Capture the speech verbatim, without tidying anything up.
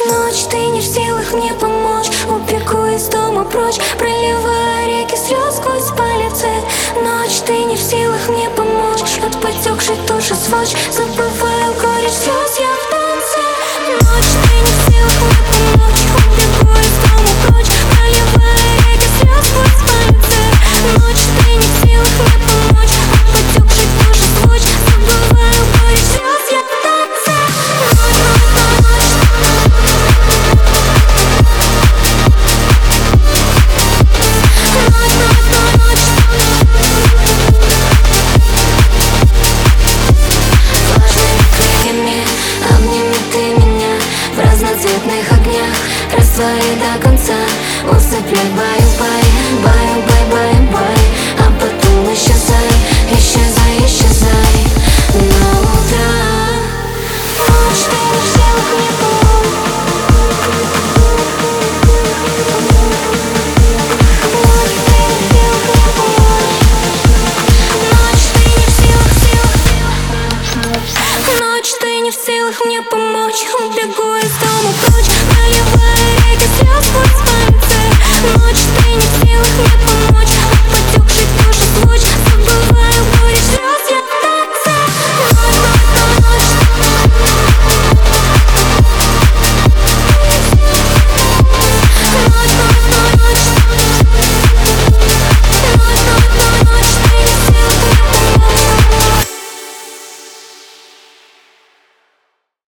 Ночь, ты не в силах мне помочь. Убегу из дома прочь, проливая реки слез сквозь палец. Ночь, ты не в силах мне помочь. От потекшей души сводч, забываю горечь слез, я в танце. Ночь, ты не в силах мне помочь. Убегу из дома прочь, проливая реки слез сквозь палец. Ночь, ты не в силах мне помочь. От потекшей души сводч, забываю горечь слез, я в танце. Обними ты меня в разноцветных огнях, рассвои до конца, усыпляй баю-бай, баю-бай-бай-бай.